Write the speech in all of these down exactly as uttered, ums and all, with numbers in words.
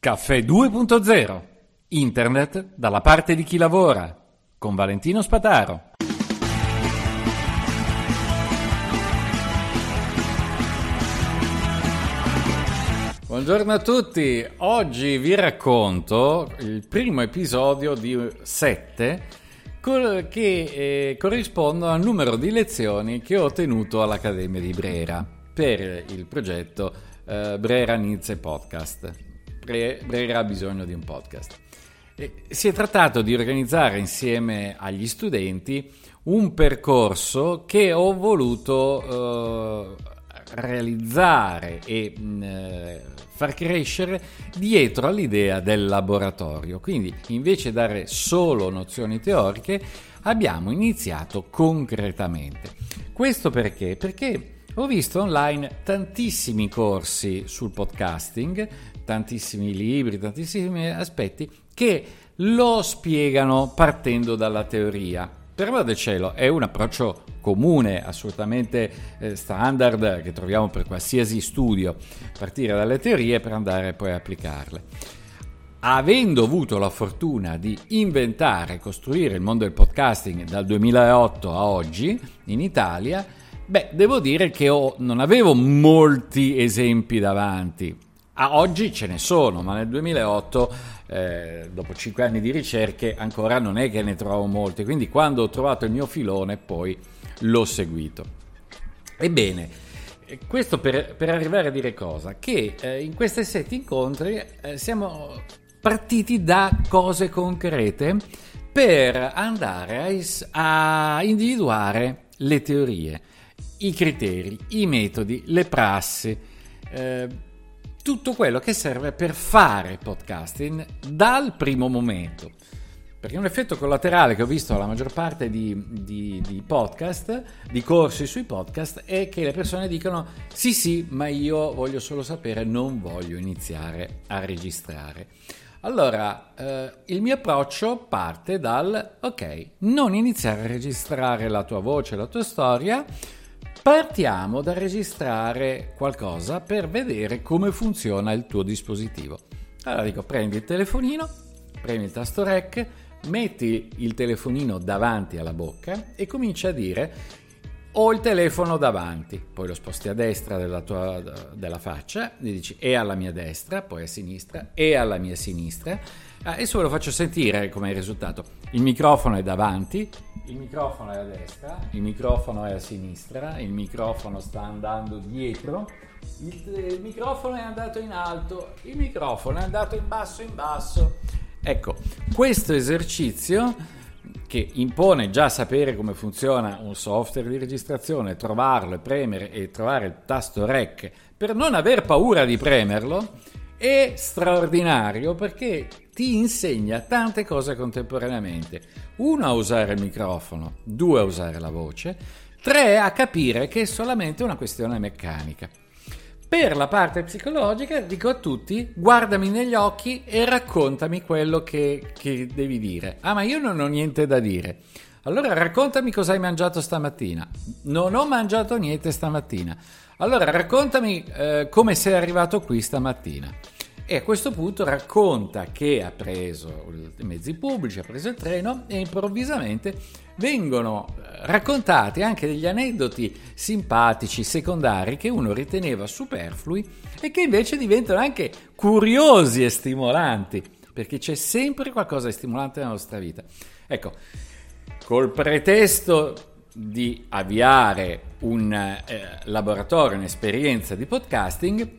Caffè due punto zero. Internet dalla parte di chi lavora. Con Valentino Spataro. Buongiorno a tutti. Oggi vi racconto il primo episodio di sette che eh, corrispondono al numero di lezioni che ho tenuto all'Accademia di Brera per il progetto eh, Brera Needs a Podcast. Brera ha bisogno di un podcast. E si è trattato di organizzare insieme agli studenti un percorso che ho voluto eh, realizzare e mh, far crescere dietro all'idea del laboratorio. Quindi, invece di dare solo nozioni teoriche, abbiamo iniziato concretamente. Questo perché? Perché ho visto online tantissimi corsi sul podcasting, tantissimi libri, tantissimi aspetti che lo spiegano partendo dalla teoria. Per amor del cielo, è un approccio comune, assolutamente eh, standard, che troviamo per qualsiasi studio, partire dalle teorie per andare poi a applicarle. Avendo avuto la fortuna di inventare e costruire il mondo del podcasting dal duemilaotto a oggi in Italia, beh, devo dire che ho, non avevo molti esempi davanti. A oggi ce ne sono, ma nel duemilaotto, eh, dopo cinque anni di ricerche, ancora non è che ne trovo molti, quindi quando ho trovato il mio filone poi l'ho seguito. Ebbene, questo per, per arrivare a dire cosa? Che eh, in questi sette incontri eh, siamo partiti da cose concrete per andare a, a individuare le teorie, i criteri, i metodi, le prassi, eh, tutto quello che serve per fare podcasting dal primo momento. Perché un effetto collaterale che ho visto alla maggior parte di, di, di podcast, di corsi sui podcast, è che le persone dicono sì sì, ma io voglio solo sapere, non voglio iniziare a registrare. Allora, eh, il mio approccio parte dal ok, non iniziare a registrare la tua voce, la tua storia. Partiamo da registrare qualcosa per vedere come funziona il tuo dispositivo. Allora dico, prendi il telefonino, premi il tasto rec, metti il telefonino davanti alla bocca e cominci a dire ho il telefono davanti, poi lo sposti a destra della tua della faccia, gli dici è alla mia destra, poi a sinistra, è alla mia sinistra. Adesso ve lo faccio sentire com'è il risultato. Il microfono è davanti, il microfono è a destra, il microfono è a sinistra, il microfono sta andando dietro, il, il microfono è andato in alto, il microfono è andato in basso in basso. Ecco, questo esercizio che impone già sapere come funziona un software di registrazione, trovarlo e premere e trovare il tasto rec per non aver paura di premerlo, è straordinario perché ti insegna tante cose contemporaneamente. Uno, a usare il microfono, due, a usare la voce, tre, a capire che è solamente una questione meccanica. Per la parte psicologica dico a tutti, guardami negli occhi e raccontami quello che, che devi dire. Ah, ma io non ho niente da dire. Allora raccontami cosa hai mangiato stamattina. Non ho mangiato niente stamattina. Allora raccontami eh, come sei arrivato qui stamattina. E a questo punto racconta che ha preso i mezzi pubblici, ha preso il treno e improvvisamente vengono raccontati anche degli aneddoti simpatici, secondari, che uno riteneva superflui e che invece diventano anche curiosi e stimolanti, perché c'è sempre qualcosa di stimolante nella nostra vita. Ecco, col pretesto di avviare un eh, laboratorio, un'esperienza di podcasting,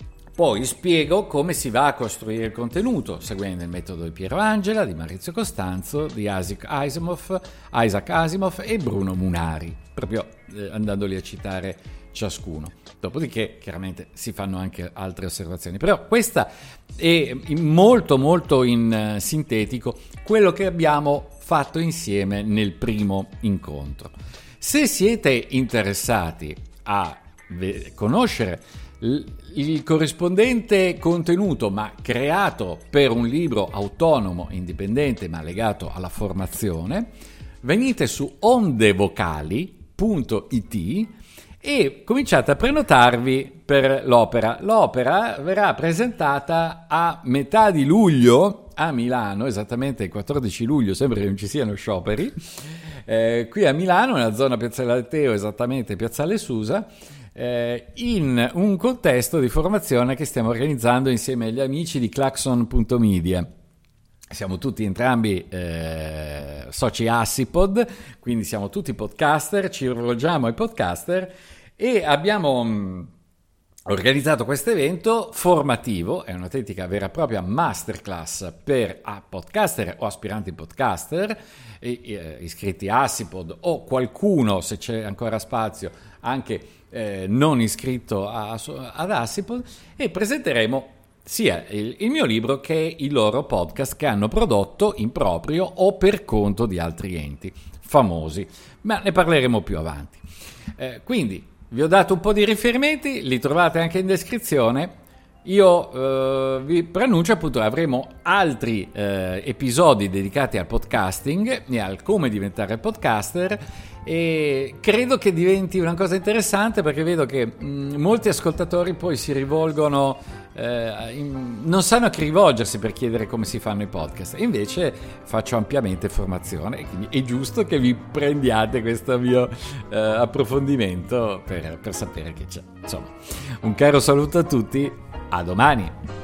poi spiego come si va a costruire il contenuto, seguendo il metodo di Piero Angela, di Maurizio Costanzo, di Isaac Asimov, Isaac Asimov e Bruno Munari, proprio eh, andandoli a citare ciascuno. Dopodiché, chiaramente, si fanno anche altre osservazioni. Però questa è molto, molto in uh, sintetico quello che abbiamo fatto insieme nel primo incontro. Se siete interessati a ve- conoscere il corrispondente contenuto, ma creato per un libro autonomo, indipendente, ma legato alla formazione, venite su ondevocali punto it e cominciate a prenotarvi per l'opera. L'opera verrà presentata a metà di luglio a Milano, esattamente il quattordici luglio, sembra che non ci siano scioperi, eh, qui a Milano, nella zona Piazzale Alteo, esattamente Piazzale Susa, eh, in un contesto di formazione che stiamo organizzando insieme agli amici di Claxon punto media. Siamo tutti entrambi eh, soci Assipod, quindi siamo tutti podcaster, ci rivolgiamo ai podcaster e abbiamo mh, organizzato questo evento formativo, è un'autentica vera e propria masterclass per a podcaster o aspiranti podcaster, e, e, iscritti a Assipod o qualcuno, se c'è ancora spazio, anche eh, non iscritto a, ad Assipod, e presenteremo sia il, il mio libro che i loro podcast che hanno prodotto in proprio o per conto di altri enti famosi, ma ne parleremo più avanti. Eh, quindi vi ho dato un po' di riferimenti, li trovate anche in descrizione. Io eh, vi preannuncio appunto avremo altri eh, episodi dedicati al podcasting e al come diventare podcaster, e credo che diventi una cosa interessante perché vedo che mh, molti ascoltatori poi si rivolgono, eh, in, non sanno a chi rivolgersi per chiedere come si fanno i podcast, e invece faccio ampiamente formazione, quindi è giusto che vi prendiate questo mio eh, approfondimento per, per sapere che c'è. Insomma, un caro saluto a tutti, a domani!